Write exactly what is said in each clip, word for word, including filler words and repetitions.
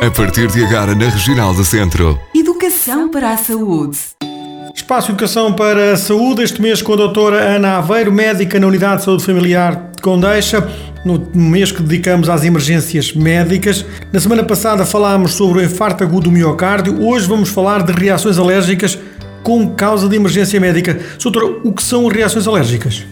A partir de agora na Regional do Centro. Educação para a saúde. Espaço Educação para a Saúde, este mês com a doutora Ana Aveiro, médica na Unidade de Saúde Familiar de Condeixa, no mês que dedicamos às emergências médicas. Na semana passada falámos sobre o infarto agudo do miocárdio, hoje vamos falar de reações alérgicas com causa de emergência médica. Doutora, o que são reações alérgicas?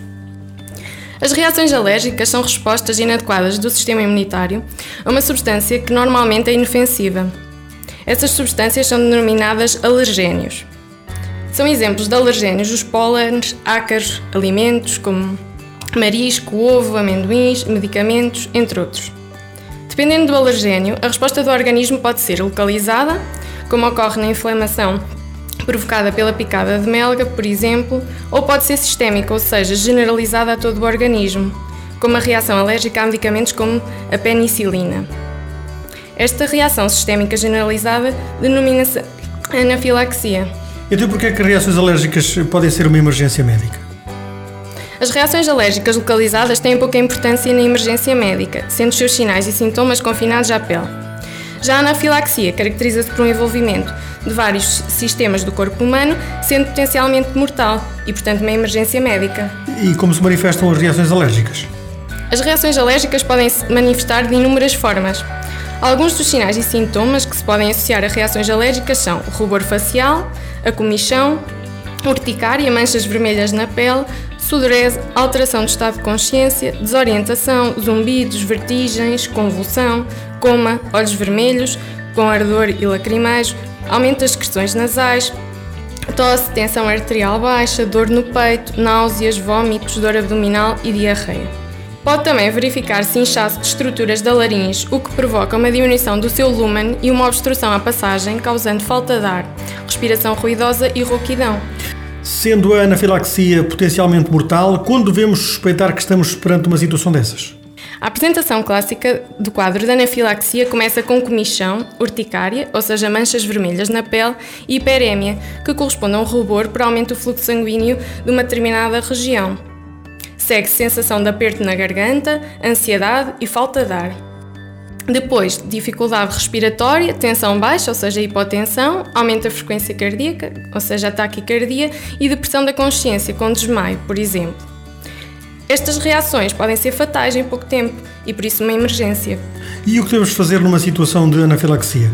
As reações alérgicas são respostas inadequadas do sistema imunitário a uma substância que normalmente é inofensiva. Essas substâncias são denominadas alergénios. São exemplos de alergénios os pólenes, ácaros, alimentos como marisco, ovo, amendoins, medicamentos, entre outros. Dependendo do alergénio, a resposta do organismo pode ser localizada, como ocorre na inflamação provocada pela picada de melga, por exemplo, ou pode ser sistémica, ou seja, generalizada a todo o organismo, como a reação alérgica a medicamentos como a penicilina. Esta reação sistémica generalizada denomina-se anafilaxia. Então, porquê é que reações alérgicas podem ser uma emergência médica? As reações alérgicas localizadas têm pouca importância na emergência médica, sendo os seus sinais e sintomas confinados à pele. Já a anafilaxia caracteriza-se por um envolvimento de vários sistemas do corpo humano, sendo potencialmente mortal e, portanto, uma emergência médica. E como se manifestam as reações alérgicas? As reações alérgicas podem se manifestar de inúmeras formas. Alguns dos sinais e sintomas que se podem associar a reações alérgicas são o rubor facial, a comichão, urticária, manchas vermelhas na pele, sudorese, alteração de estado de consciência, desorientação, zumbidos, vertigens, convulsão, coma, olhos vermelhos, com ardor e lacrimejo, aumento das secreções nasais, tosse, tensão arterial baixa, dor no peito, náuseas, vômitos, dor abdominal e diarreia. Pode também verificar-se inchaço de estruturas da laringe, o que provoca uma diminuição do seu lúmen e uma obstrução à passagem, causando falta de ar, respiração ruidosa e rouquidão. Sendo a anafilaxia potencialmente mortal, quando devemos suspeitar que estamos perante uma situação dessas? A apresentação clássica do quadro da anafilaxia começa com comichão, urticária, ou seja, manchas vermelhas na pele, e hiperémia, que corresponde a um rubor por aumento do fluxo sanguíneo de uma determinada região. Segue-se sensação de aperto na garganta, ansiedade e falta de ar. Depois, dificuldade respiratória, tensão baixa, ou seja, hipotensão, aumento da frequência cardíaca, ou seja, a taquicardia, e depressão da consciência, com desmaio, por exemplo. Estas reações podem ser fatais em pouco tempo e, por isso, uma emergência. E o que devemos fazer numa situação de anafilaxia?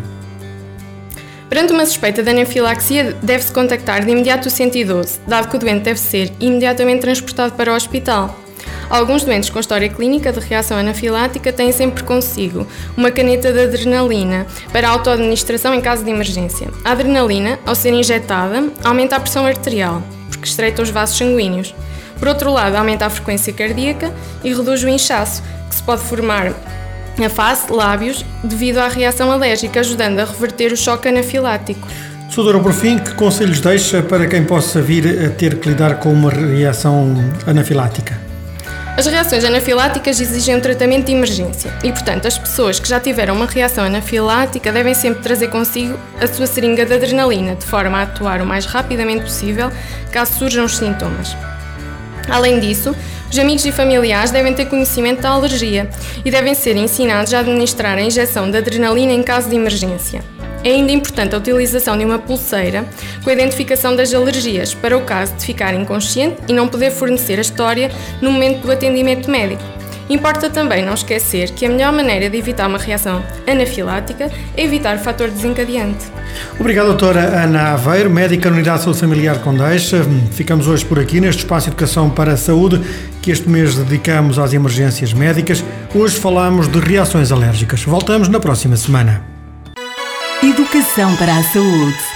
Perante uma suspeita de anafilaxia, deve-se contactar de imediato o cento e doze, dado que o doente deve ser imediatamente transportado para o hospital. Alguns doentes com história clínica de reação anafilática têm sempre consigo uma caneta de adrenalina para autoadministração em caso de emergência. A adrenalina, ao ser injetada, aumenta a pressão arterial, porque estreita os vasos sanguíneos. Por outro lado, aumenta a frequência cardíaca e reduz o inchaço, que se pode formar na face, lábios, devido à reação alérgica, ajudando a reverter o choque anafilático. Doutora, por fim, que conselhos deixa para quem possa vir a ter que lidar com uma reação anafilática? As reações anafiláticas exigem um tratamento de emergência e, portanto, as pessoas que já tiveram uma reação anafilática devem sempre trazer consigo a sua seringa de adrenalina, de forma a atuar o mais rapidamente possível caso surjam os sintomas. Além disso, os amigos e familiares devem ter conhecimento da alergia e devem ser ensinados a administrar a injeção de adrenalina em caso de emergência. É ainda importante a utilização de uma pulseira com a identificação das alergias, para o caso de ficar inconsciente e não poder fornecer a história no momento do atendimento médico. Importa também não esquecer que a melhor maneira de evitar uma reação anafilática é evitar o fator desencadeante. Obrigado, doutora Ana Aveiro, médica na Unidade de Saúde Familiar de Condeixa. Ficamos hoje por aqui neste Espaço Educação para a Saúde, que este mês dedicamos às emergências médicas. Hoje falamos de reações alérgicas. Voltamos na próxima semana. Educação para a Saúde.